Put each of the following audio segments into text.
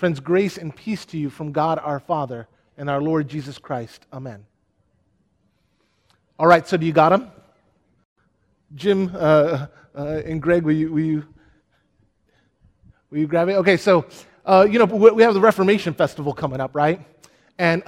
Friends, grace and peace to you from God our Father and our Lord Jesus Christ. Amen. All right, so do you got them? Jim and Greg, will you grab it? Okay, so, we have the Reformation Festival coming up, right? And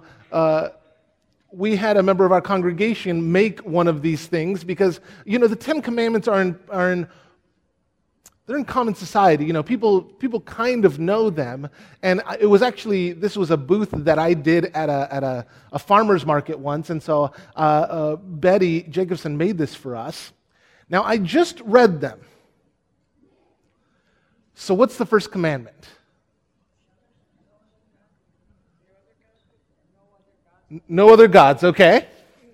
we had a member of our congregation make one of these things because, the Ten Commandments are in common society. People kind of know them. And this was a booth that I did at a farmer's market once. And so Betty Jacobson made this for us. Now, I just read them. So what's the first commandment? No other gods, okay.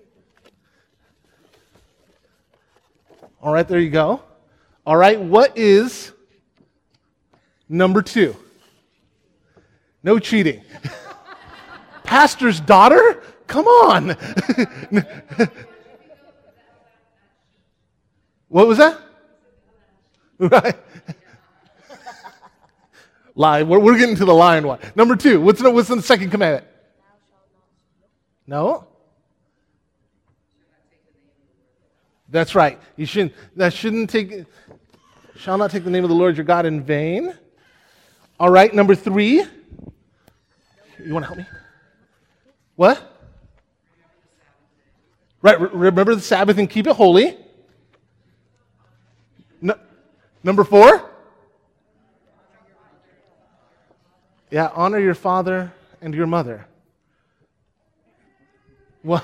All right, there you go. All right, what is number 2? No cheating. Pastor's daughter? Come on. What was that? Right. Lie. We're getting to the lying one. Number 2. What's the second commandment? No. That's right. Shall not take the name of the Lord your God in vain. All right, number 3. You want to help me? What? Right, remember the Sabbath and keep it holy. Number 4? Yeah, honor your father and your mother. Well,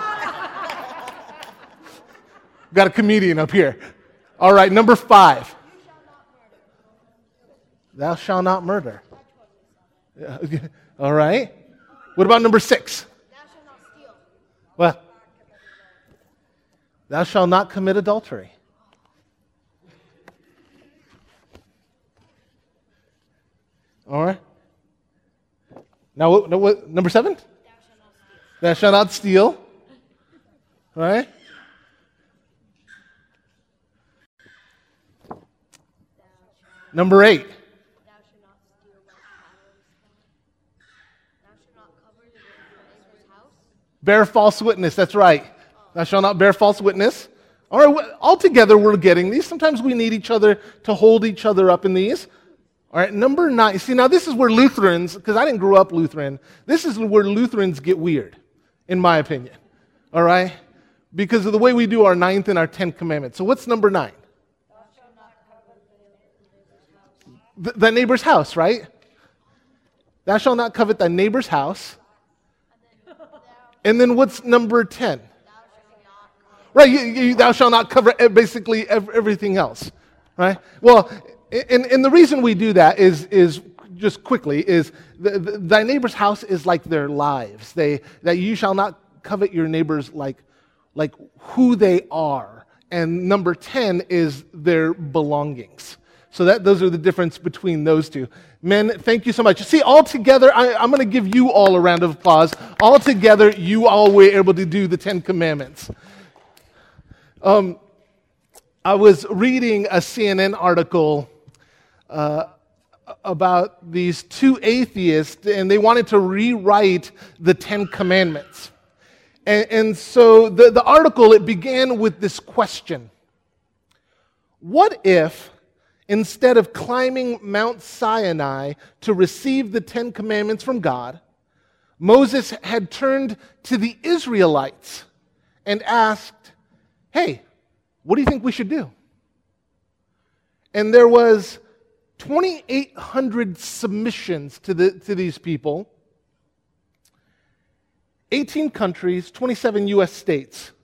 got a comedian up here. All right, number 5. Thou shalt not murder. All right. What about number 6? Thou shalt not steal. What? Thou shalt not commit adultery. All right. Now, what number 7? Thou shalt not steal. All right. Number 8. Thou shalt not steal like cattle. Thou shalt not cover your neighbor's house. Bear false witness. That's right. Thou shalt not bear false witness. All right. All together, we're getting these. Sometimes we need each other to hold each other up in these. All right. Number 9. See, now this is where Lutherans, because I didn't grow up Lutheran, this is where Lutherans get weird, in my opinion. All right. Because of the way we do our 9th and our 10th commandments. So what's number 9? Thy neighbor's house, right? Thou shalt not covet thy neighbor's house. And then what's number 10? Right, thou shalt not cover basically everything else, right? Well, and the reason we do that is just quickly, is thy neighbor's house is like their lives. That you shall not covet your neighbors like who they are. And number 10 is their belongings. So those are the difference between those two. Men, thank you so much. See, all together, I'm going to give you all a round of applause. All together, you all were able to do the 10 Commandments. I was reading a CNN article about these 2 atheists, and they wanted to rewrite the 10 Commandments. And so the article, it began with this question. What if, instead of climbing Mount Sinai to receive the 10 Commandments from God, Moses had turned to the Israelites and asked, hey, what do you think we should do? And there was 2,800 submissions to these people, 18 countries, 27 U.S. states.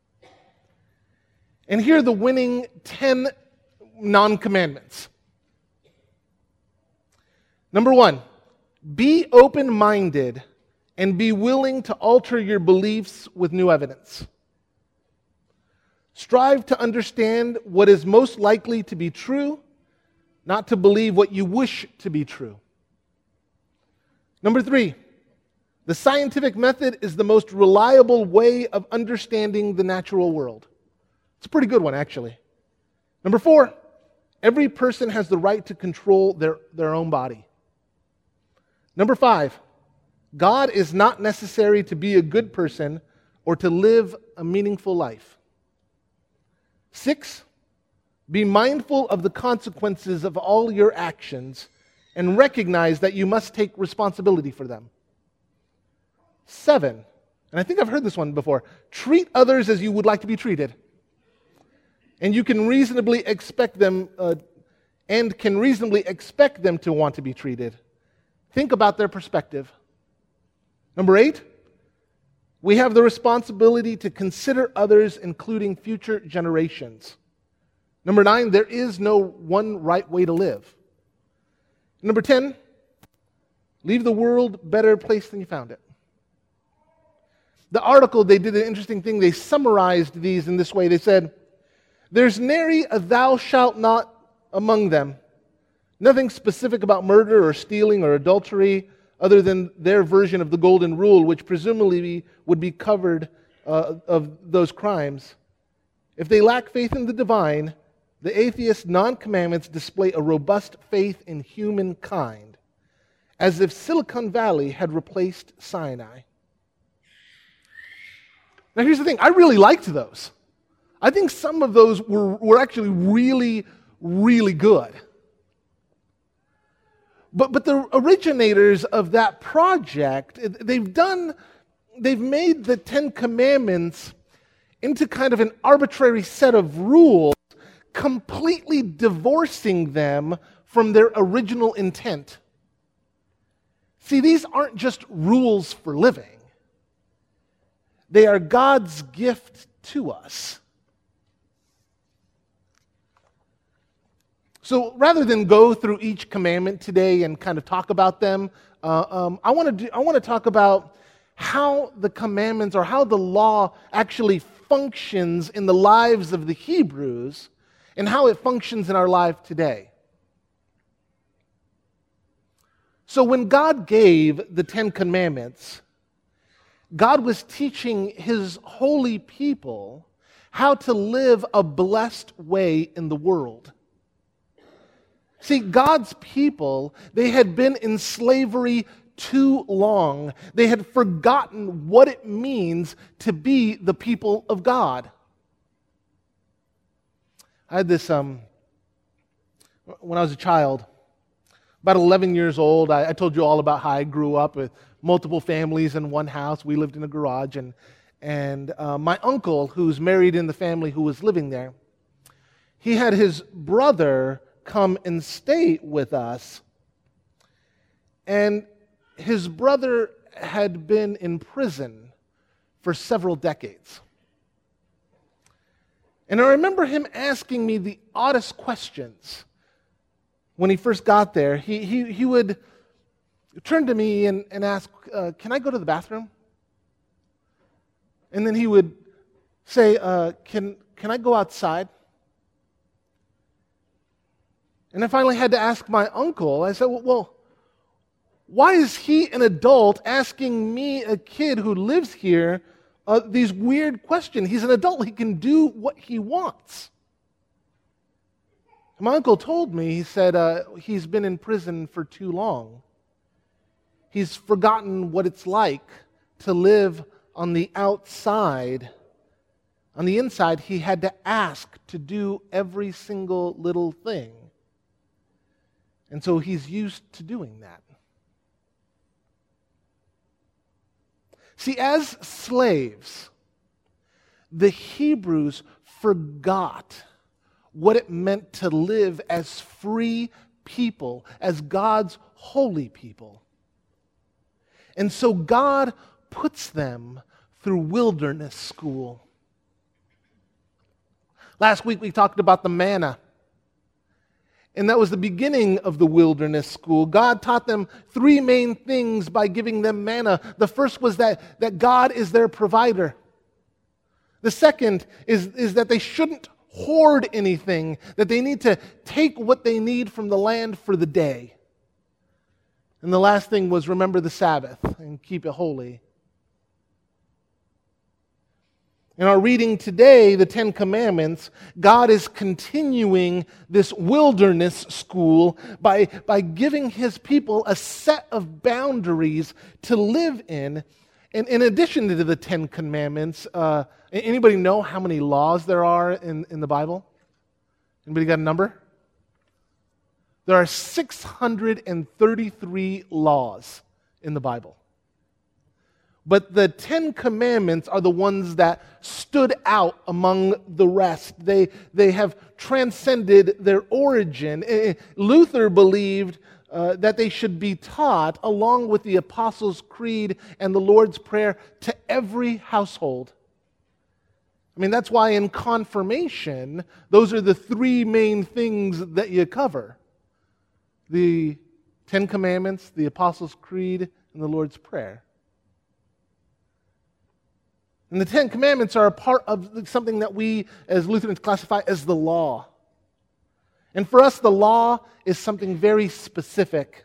And here are the winning 10 non-commandments. Number 1, be open-minded and be willing to alter your beliefs with new evidence. Strive to understand what is most likely to be true, not to believe what you wish to be true. Number 3, the scientific method is the most reliable way of understanding the natural world. It's a pretty good one, actually. Number 4, every person has the right to control their own body. Number 5, God is not necessary to be a good person or to live a meaningful life. 6, be mindful of the consequences of all your actions and recognize that you must take responsibility for them. 7, and I think I've heard this one before, treat others as you would like to be treated. And you can reasonably expect them to want to be treated. Think about their perspective. Number 8, we have the responsibility to consider others, including future generations. Number 9, there is no one right way to live. Number 10, leave the world a better place than you found it. The article, they did an interesting thing. They summarized these in this way. They said, there's nary a thou shalt not among them. Nothing specific about murder or stealing or adultery other than their version of the golden rule, which presumably would be covered of those crimes. If they lack faith in the divine, the atheist non-commandments display a robust faith in humankind, as if Silicon Valley had replaced Sinai. Now here's the thing, I really liked those. I think some of those were actually really, really good. But the originators of that project, they've made the Ten Commandments into kind of an arbitrary set of rules, completely divorcing them from their original intent. See, these aren't just rules for living. They are God's gift to us. So rather than go through each commandment today and kind of talk about them, I want to talk about how the commandments or how the law actually functions in the lives of the Hebrews and how it functions in our life today. So when God gave the Ten Commandments, God was teaching His holy people how to live a blessed way in the world. See, God's people, they had been in slavery too long. They had forgotten what it means to be the people of God. I had this, when I was a child, about 11 years old, I told you all about how I grew up with multiple families in one house. We lived in a garage, and my uncle, who's married in the family who was living there, he had his brother come and stay with us. And his brother had been in prison for several decades. And I remember him asking me the oddest questions when he first got there. He would turn to me and ask, can I go to the bathroom? And then he would say, can I go outside? And I finally had to ask my uncle. I said, well, why is he, an adult, asking me, a kid who lives here, these weird questions? He's an adult. He can do what he wants. And my uncle told me, he said, he's been in prison for too long. He's forgotten what it's like to live on the outside. On the inside, he had to ask to do every single little thing. And so he's used to doing that. See, as slaves, the Hebrews forgot what it meant to live as free people, as God's holy people. And so God puts them through wilderness school. Last week we talked about the manna. And that was the beginning of the wilderness school. God taught them three main things by giving them manna. The first was that God is their provider. The second is that they shouldn't hoard anything, that they need to take what they need from the land for the day. And the last thing was remember the Sabbath and keep it holy. In our reading today, the Ten Commandments, God is continuing this wilderness school by giving his people a set of boundaries to live in. And in addition to the Ten Commandments, anybody know how many laws there are in the Bible? Anybody got a number? There are 633 laws in the Bible. But the Ten Commandments are the ones that stood out among the rest. They have transcended their origin. Luther believed that they should be taught along with the Apostles' Creed and the Lord's Prayer to every household. I mean, that's why in confirmation, those are the three main things that you cover. The Ten Commandments, the Apostles' Creed, and the Lord's Prayer. And the Ten Commandments are a part of something that we as Lutherans classify as the law. And for us, the law is something very specific.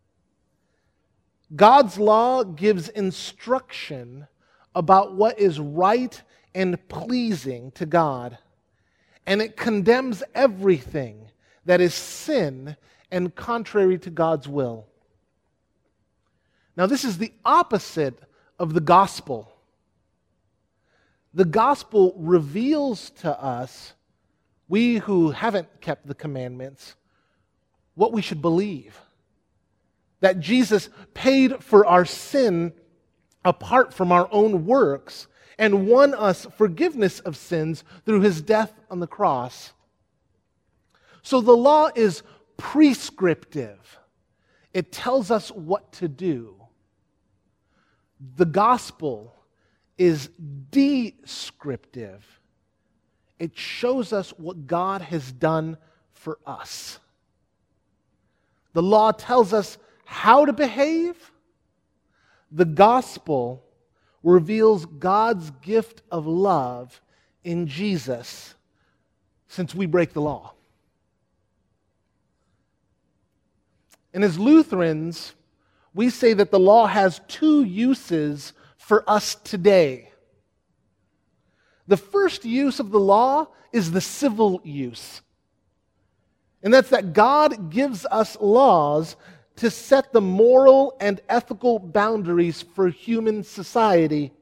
God's law gives instruction about what is right and pleasing to God. And it condemns everything that is sin and contrary to God's will. Now, this is the opposite of the gospel. The gospel reveals to us, we who haven't kept the commandments, what we should believe. That Jesus paid for our sin apart from our own works and won us forgiveness of sins through his death on the cross. So the law is prescriptive. It tells us what to do. The gospel is descriptive. It shows us what God has done for us. The law tells us how to behave. The gospel reveals God's gift of love in Jesus since we break the law. And as Lutherans, we say that the law has two uses for us today. The first use of the law is the civil use. And that's that God gives us laws to set the moral and ethical boundaries for human society.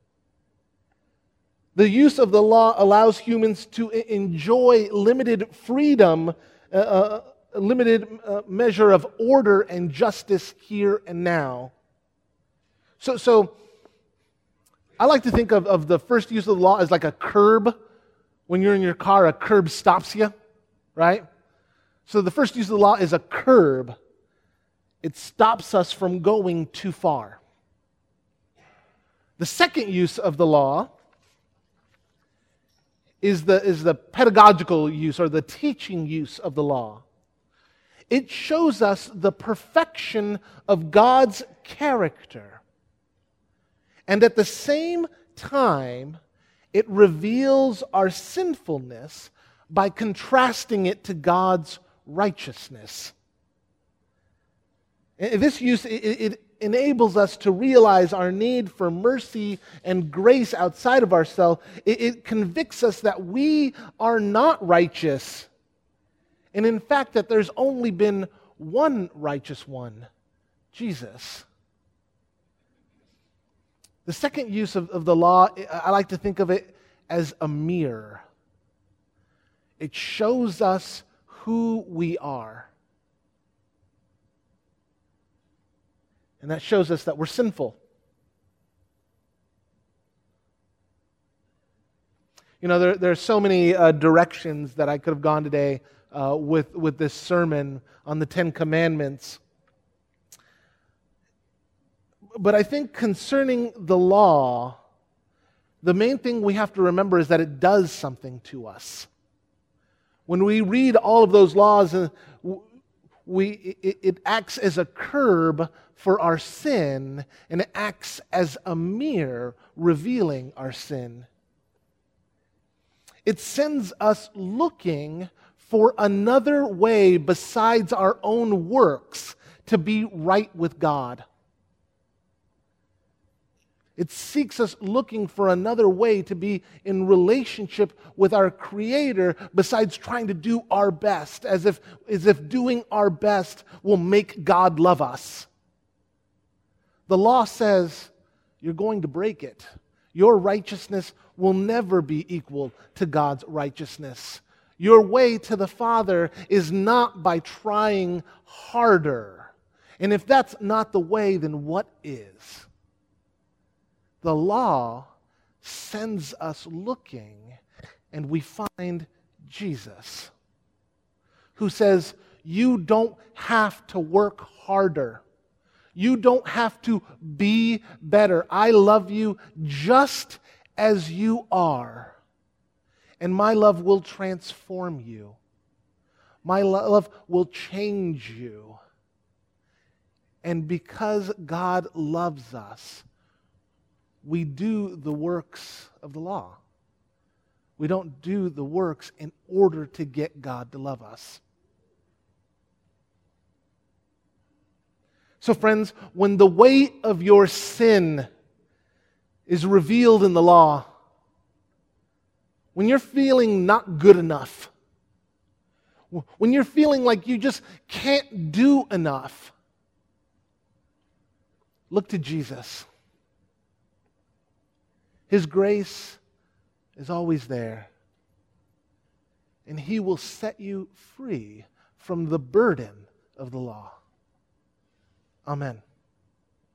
The use of the law allows humans to enjoy limited freedom, a limited measure of order and justice here and now. So I like to think of the first use of the law as like a curb. When you're in your car, a curb stops you, right? So the first use of the law is a curb. It stops us from going too far. The second use of the law is the pedagogical use or the teaching use of the law. It shows us the perfection of God's character. And at the same time, it reveals our sinfulness by contrasting it to God's righteousness. This use, it enables us to realize our need for mercy and grace outside of ourselves. It convicts us that we are not righteous. And in fact, that there's only been one righteous one, Jesus. The second use of the law, I like to think of it as a mirror. It shows us who we are. And that shows us that we're sinful. You know, there are so many directions that I could have gone today with this sermon on the Ten Commandments. But I think concerning the law, the main thing we have to remember is that it does something to us. When we read all of those laws, it acts as a curb for our sin, and it acts as a mirror revealing our sin. It sends us looking for another way besides our own works to be right with God. It seeks us looking for another way to be in relationship with our Creator besides trying to do our best, as if doing our best will make God love us. The law says you're going to break it. Your righteousness will never be equal to God's righteousness. Your way to the Father is not by trying harder. And if that's not the way, then what is? The law sends us looking, and we find Jesus, who says, you don't have to work harder. You don't have to be better. I love you just as you are, and my love will transform you. My love will change you. And because God loves us, we do the works of the law. We don't do the works in order to get God to love us. So friends, when the weight of your sin is revealed in the law, when you're feeling not good enough, when you're feeling like you just can't do enough, look to Jesus. His grace is always there, and He will set you free from the burden of the law. Amen.